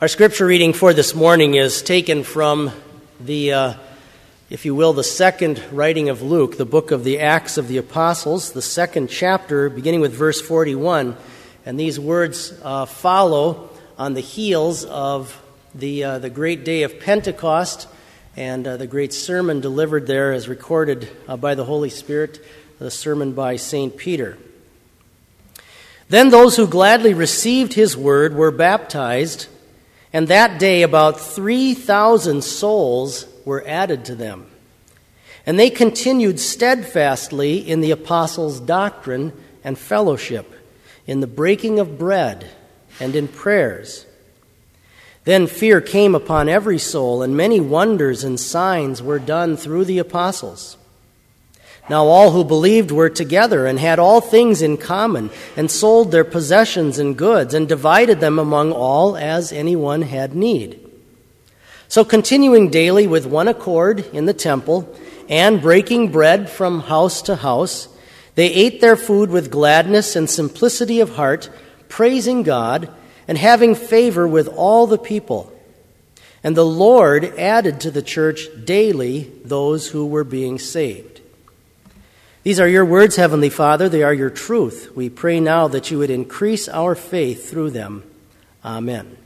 Our scripture reading for this morning is taken from the, if you will, the second writing of Luke, the book of the Acts of the Apostles, the second chapter, beginning with verse 41. And these words follow on the heels of the great day of Pentecost and the great sermon delivered there as recorded by the Holy Spirit, the sermon by St. Peter. Then those who gladly received his word were baptized, and that day about 3,000 souls were added to them. And they continued steadfastly in the apostles' doctrine and fellowship, in the breaking of bread and in prayers. Then fear came upon every soul, and many wonders and signs were done through the apostles. Now all who believed were together and had all things in common, and sold their possessions and goods, and divided them among all as anyone had need. So continuing daily with one accord in the temple, and breaking bread from house to house, they ate their food with gladness and simplicity of heart, praising God, and having favor with all the people. And the Lord added to the church daily those who were being saved. These are your words, Heavenly Father. They are your truth. We pray now that you would increase our faith through them. Amen.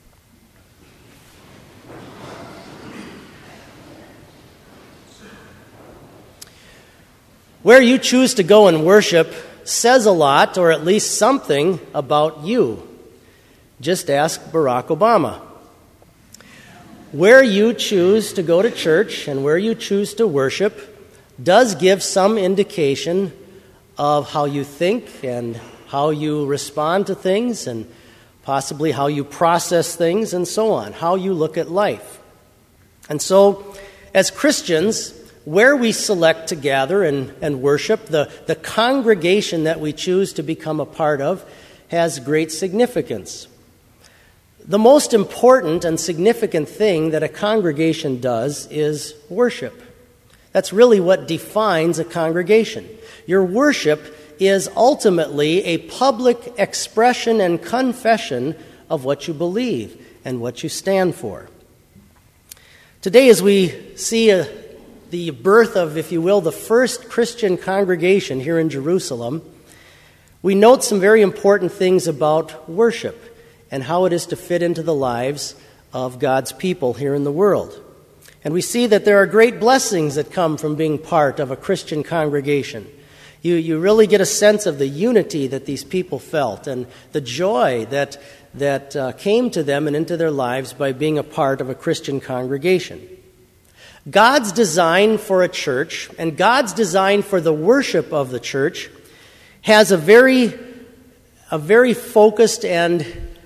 Where you choose to go and worship says a lot, or at least something, about you. Just ask Barack Obama. Where you choose to go to church and where you choose to worship does give some indication of how you think and how you respond to things and possibly how you process things and so on, how you look at life. And so, as Christians, where we select to gather and worship, the congregation that we choose to become a part of has great significance. The most important and significant thing that a congregation does is worship. That's really what defines a congregation. Your worship is ultimately a public expression and confession of what you believe and what you stand for. Today, as we see the birth of, if you will, the first Christian congregation here in Jerusalem, we note some very important things about worship and how it is to fit into the lives of God's people here in the world. And we see that there are great blessings that come from being part of a Christian congregation. You really get a sense of the unity that these people felt and the joy that came to them and into their lives by being a part of a Christian congregation. God's design for a church and God's design for the worship of the church has a very focused and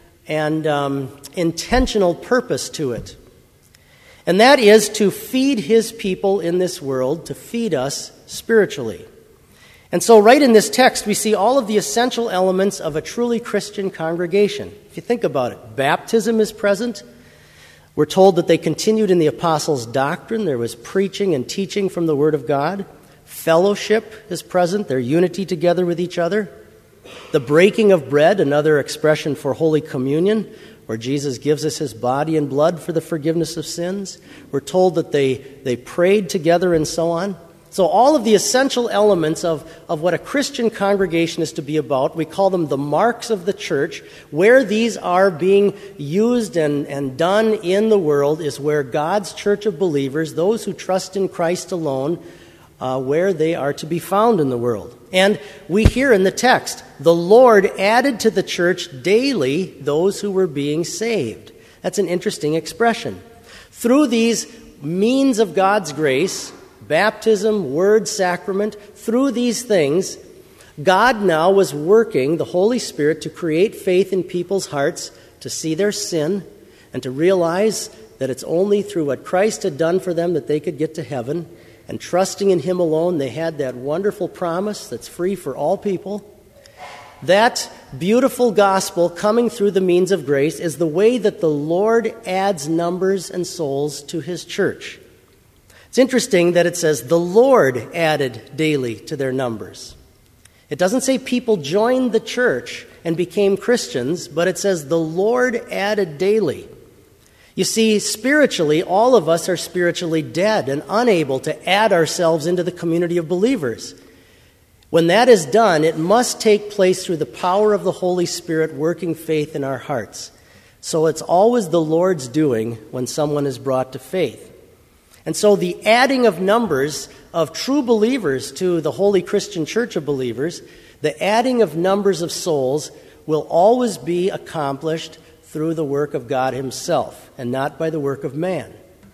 intentional purpose to it. And that is to feed his people in this world, to feed us spiritually. And so right in this text, we see all of the essential elements of a truly Christian congregation. If you think about it, baptism is present. We're told that they continued in the apostles' doctrine. There was preaching and teaching from the Word of God. Fellowship is present, their unity together with each other. The breaking of bread, another expression for Holy Communion, where Jesus gives us his body and blood for the forgiveness of sins. We're told that they prayed together and so on. So all of the essential elements of what a Christian congregation is to be about, we call them the marks of the church. Where these are being used and done in the world is where God's church of believers, those who trust in Christ alone, where they are to be found in the world. And we hear in the text, the Lord added to the church daily those who were being saved. That's an interesting expression. Through these means of God's grace, baptism, word, sacrament, through these things, God now was working, the Holy Spirit, to create faith in people's hearts, to see their sin, and to realize that it's only through what Christ had done for them that they could get to heaven. And trusting in him alone, they had that wonderful promise that's free for all people. That beautiful gospel coming through the means of grace is the way that the Lord adds numbers and souls to his church. It's interesting that it says the Lord added daily to their numbers. It doesn't say people joined the church and became Christians, but it says the Lord added daily. You see, spiritually, all of us are spiritually dead and unable to add ourselves into the community of believers. When that is done, it must take place through the power of the Holy Spirit working faith in our hearts. So it's always the Lord's doing when someone is brought to faith. And so the adding of numbers of true believers to the Holy Christian Church of believers, the adding of numbers of souls will always be accomplished through the work of God Himself and not by the work of man.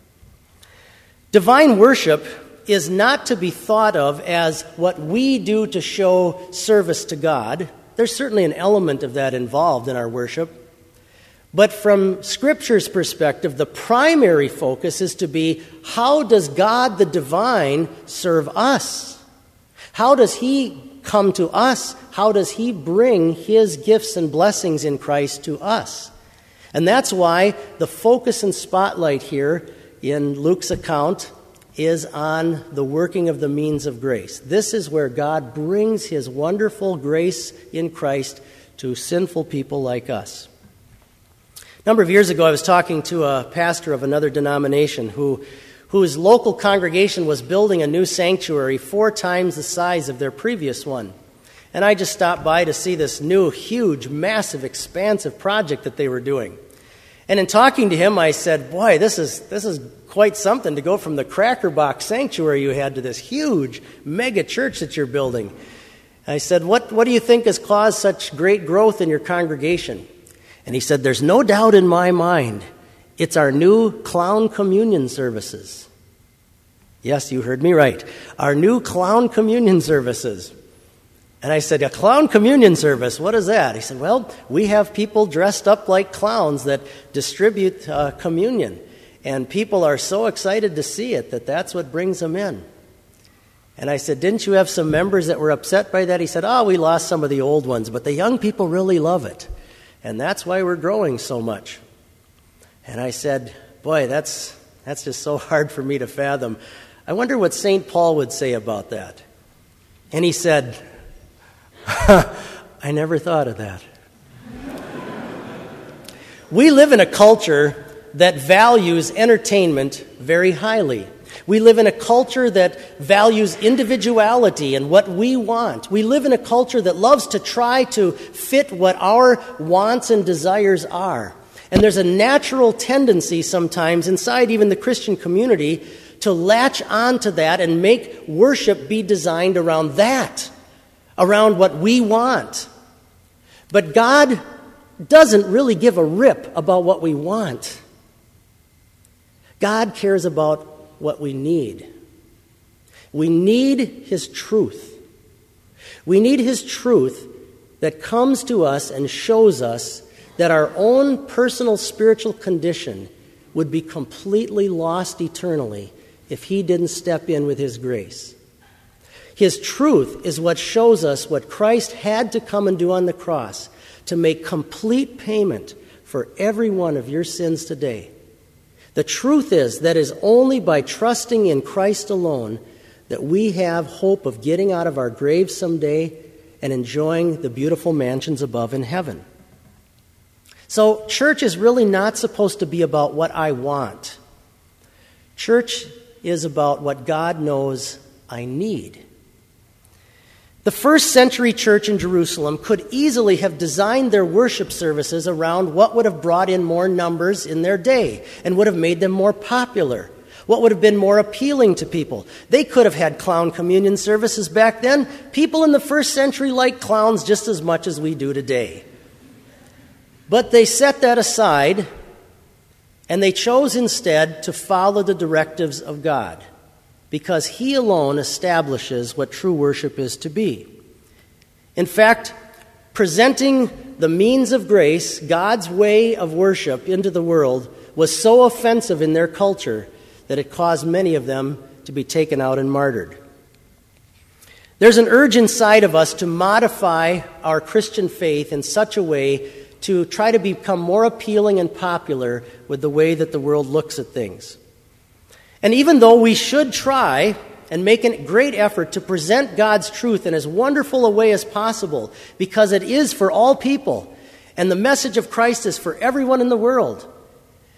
Divine worship is not to be thought of as what we do to show service to God. There's certainly an element of that involved in our worship. But from Scripture's perspective, the primary focus is to be, how does God the divine serve us? How does He come to us? How does He bring His gifts and blessings in Christ to us? And that's why the focus and spotlight here in Luke's account is on the working of the means of grace. This is where God brings His wonderful grace in Christ to sinful people like us. A number of years ago, I was talking to a pastor of another denomination whose local congregation was building a new sanctuary 4 times the size of their previous one. And I just stopped by to see this new, huge, massive, expansive project that they were doing. And in talking to him, I said, boy, this is quite something to go from the cracker box sanctuary you had to this huge mega church that you're building. I said, what do you think has caused such great growth in your congregation? And he said, there's no doubt in my mind, it's our new clown communion services. Yes, you heard me right. Our new clown communion services. And I said, a clown communion service, what is that? He said, well, we have people dressed up like clowns that distribute communion. And people are so excited to see it that that's what brings them in. And I said, didn't you have some members that were upset by that? He said, we lost some of the old ones, but the young people really love it. And that's why we're growing so much. And I said, boy, that's just so hard for me to fathom. I wonder what St. Paul would say about that. And he said, I never thought of that. We live in a culture that values entertainment very highly. We live in a culture that values individuality and what we want. We live in a culture that loves to try to fit what our wants and desires are. And there's a natural tendency sometimes inside even the Christian community to latch onto that and make worship be designed around that, around what we want. But God doesn't really give a rip about what we want. God cares about what we need. We need His truth. We need His truth that comes to us and shows us that our own personal spiritual condition would be completely lost eternally if He didn't step in with His grace. His truth is what shows us what Christ had to come and do on the cross to make complete payment for every one of your sins today. The truth is that is only by trusting in Christ alone that we have hope of getting out of our graves someday and enjoying the beautiful mansions above in heaven. So church is really not supposed to be about what I want. Church is about what God knows I need. The first century church in Jerusalem could easily have designed their worship services around what would have brought in more numbers in their day and would have made them more popular, what would have been more appealing to people. They could have had clown communion services back then. People in the first century liked clowns just as much as we do today. But they set that aside, and they chose instead to follow the directives of God, because He alone establishes what true worship is to be. In fact, presenting the means of grace, God's way of worship, into the world was so offensive in their culture that it caused many of them to be taken out and martyred. There's an urge inside of us to modify our Christian faith in such a way to try to become more appealing and popular with the way that the world looks at things. And even though we should try and make a great effort to present God's truth in as wonderful a way as possible, because it is for all people, and the message of Christ is for everyone in the world,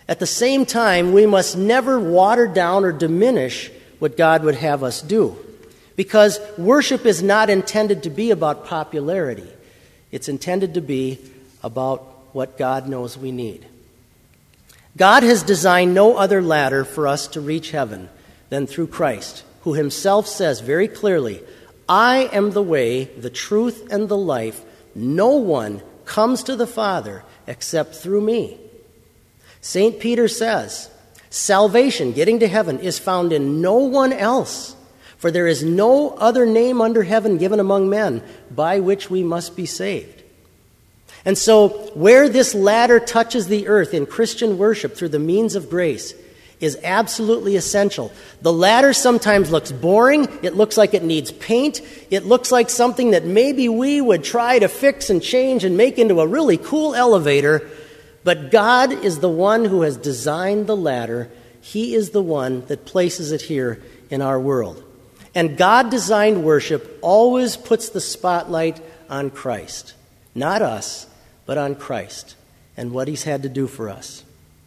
At the same time, we must never water down or diminish what God would have us do, because worship is not intended to be about popularity. It's intended to be about what God knows we need. God has designed no other ladder for us to reach heaven than through Christ, who himself says very clearly, "I am the way, the truth, and the life. No one comes to the Father except through me." St. Peter says, "Salvation, getting to heaven, is found in no one else, for there is no other name under heaven given among men by which we must be saved." And so, where this ladder touches the earth in Christian worship through the means of grace is absolutely essential. The ladder sometimes looks boring. It looks like it needs paint. It looks like something that maybe we would try to fix and change and make into a really cool elevator. But God is the one who has designed the ladder. He is the one that places it here in our world. And God-designed worship always puts the spotlight on Christ. Not us, but on Christ and what he's had to do for us.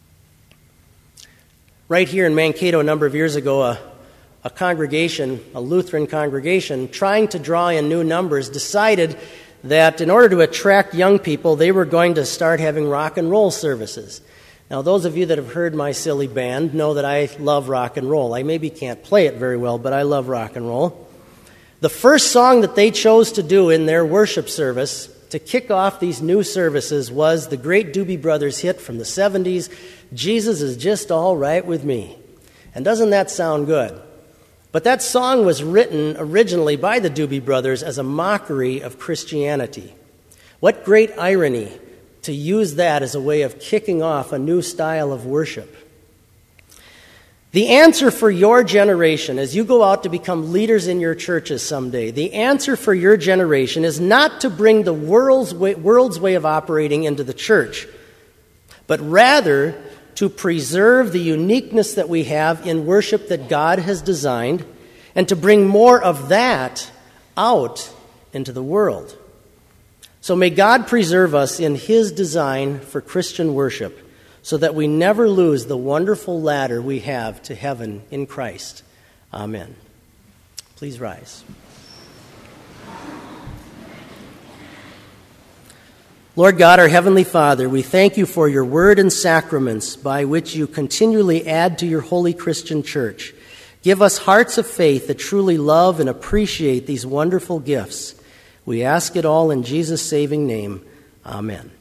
Right here in Mankato a number of years ago, a congregation, a Lutheran congregation, trying to draw in new numbers, decided that in order to attract young people, they were going to start having rock and roll services. Now, those of you that have heard my silly band know that I love rock and roll. I maybe can't play it very well, but I love rock and roll. The first song that they chose to do in their worship service to kick off these new services was the great Doobie Brothers hit from the 70s, "Jesus is Just All Right With Me." And doesn't that sound good? But that song was written originally by the Doobie Brothers as a mockery of Christianity. What great irony to use that as a way of kicking off a new style of worship. The answer for your generation, as you go out to become leaders in your churches someday, the answer for your generation is not to bring the world's way of operating into the church, but rather to preserve the uniqueness that we have in worship that God has designed, and to bring more of that out into the world. So may God preserve us in his design for Christian worship, so that we never lose the wonderful ladder we have to heaven in Christ. Amen. Please rise. Lord God, our Heavenly Father, we thank you for your word and sacraments by which you continually add to your holy Christian church. Give us hearts of faith that truly love and appreciate these wonderful gifts. We ask it all in Jesus' saving name. Amen.